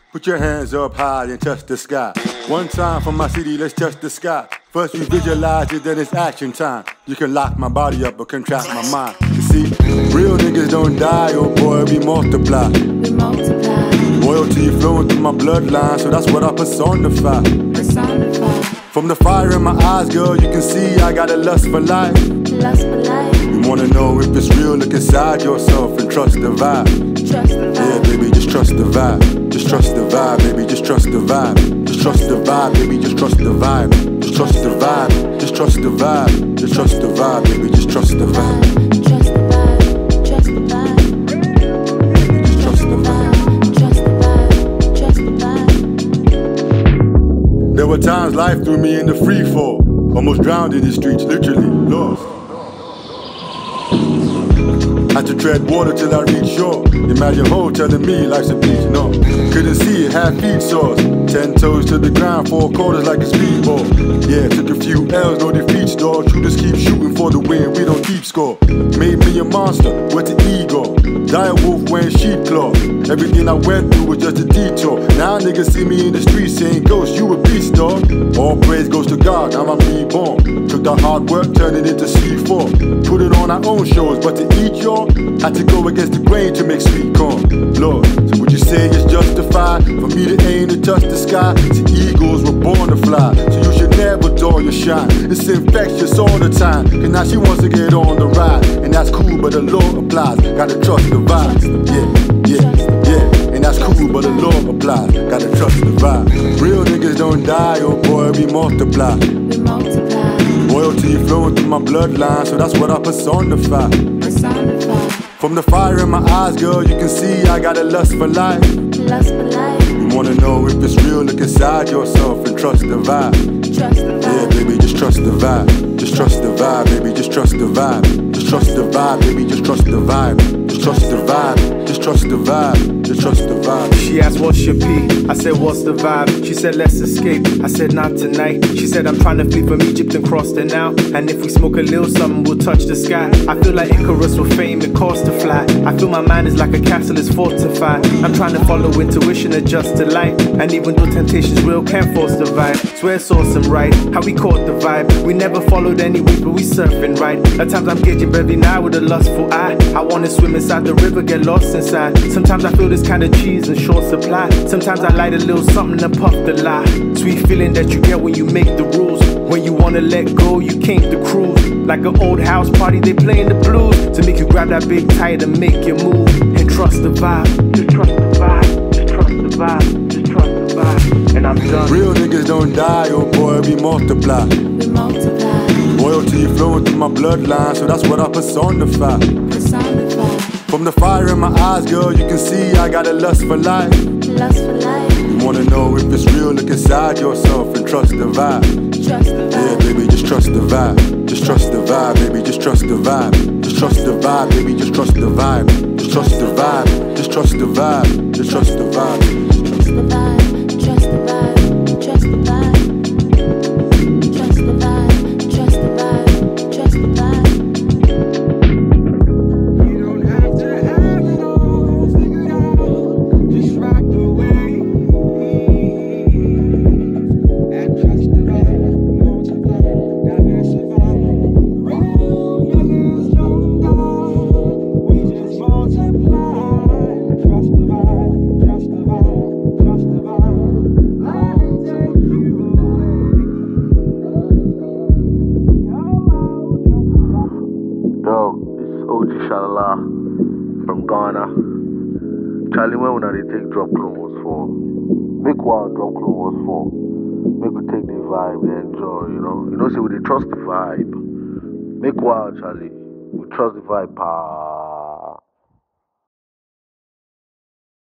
Put your hands up high and touch the sky. One time for my city, let's touch the sky. First we visualize it, then it's action time. You can lock my body up or contract my mind. You see, real niggas don't die, oh boy, we multiply. We multiply. Loyalty flowing through my bloodline, so that's what I personify. Personify. From the fire in my eyes, girl, you can see I got a lust for life. Lust for life. You wanna know if it's real, look inside yourself and trust the vibe. Trust the vibe. Yeah, baby, just trust the vibe. Just trust the vibe, baby, just trust the vibe. Just trust the vibe, baby, just trust the vibe. Just trust the vibe, just trust the vibe. Just trust the vibe, baby, just trust the vibe. Trust the vibe. Trust the vibe. Just trust the vibe. Trust the vibe. Trust the vibe. There were times life threw me in the free fall. Almost drowned in the streets, literally lost. Had to tread water till I reached shore. Imagine Ho telling me life's a beach, no. Couldn't see it, had feet sores. 10 toes to the ground, 4 quarters like a speedball. Yeah, took a few L's, no defeats, dog. Shooters keep shooting for the win, we don't keep score. Made me a monster, where's the ego? Dire wolf wearing sheep cloth. Everything I went through was just a detour. Now niggas see me in the streets saying, Ghost, you a beast, dog. All praise goes to God, now I'm reborn. Took the hard work, turned it into C4. Put it on our own shows, but to eat y'all, had to go against the grain to make sweet corn. Lord, so would you say it's justified for me to aim to touch the sky? See, eagles were born to fly, so you should never dull your shine. It's infectious all the time, cause now she wants to get on the ride. And that's cool, but the law applies. Gotta trust the vibe. Yeah. And that's cool, but the law applies. Gotta trust the vibe. Real niggas don't die, oh boy, we multiply. We multiply. Loyalty flowing through my bloodline, so that's what I personify. Personify. From the fire in my eyes, girl, you can see I got a lust for life. Lust for life. You wanna know if it's real, look inside yourself and trust the vibe. Trust the vibe. Yeah, baby, just trust the vibe. Just trust the vibe, baby, just trust the vibe. Just trust the vibe, baby, just trust the vibe. Just trust the vibe, just trust the vibe. Just trust the vibe. She asked what's your P? I said what's the vibe? She said let's escape. I said not tonight. She said I'm trying to flee from Egypt and cross the Nile. And if we smoke a little something, we'll touch the sky. I feel like Icarus with fame and cause to fly. I feel my mind is like a castle is fortified. I'm trying to follow intuition, adjust to light. And even though temptation's real, can't force the vibe. Swear it's awesome, right? How we caught the vibe. We never followed any way, but we surfing right. At times I'm gauging every night with a lustful eye. I wanna swim inside the river, get lost inside. Sometimes I feel this kind of cheese in short supply. Sometimes I light a little something and puff the lie. Sweet feeling that you get when you make the rules. When you wanna let go, you can't the cruise. Like an old house party, they playing the blues to make you grab that big tire to make you move. And trust the vibe. Just trust the vibe. Just trust the vibe. Just trust the vibe. And I'm done. Real niggas don't die, oh boy, we multiply. We multiply. Loyalty flowing through my bloodline, so that's what I personify. Personify. From the fire in my eyes, girl, you can see I got a lust for life. Lust for life. You wanna know if it's real, look inside yourself and trust the vibe. Trust the vibe. Yeah, baby, just trust the vibe. Just trust the vibe, baby, just trust the vibe. Just trust the vibe, baby, just trust the vibe. Just trust the vibe. Just trust the vibe. Just trust the vibe. Trust the vibe. Trust the vibe. Trust the vibe. Trust the vibe. Trust the vibe. Trust the vibe. You don't have to have it all figured out. Just rock the way and trust the vibe. Multiply, diversify. Real niggas don't die. We just multiply. Trust the vibe. Trust the vibe. Trust the vibe. Let it take you away. Yo, it's OG Shalala from Ghana. Charlie, when they take drop clothes for? Make wild drop clothes for. Make we take the vibe, they enjoy, you know. You know, say we dey trust the vibe. Make wild, Charlie. We trust the vibe, pa.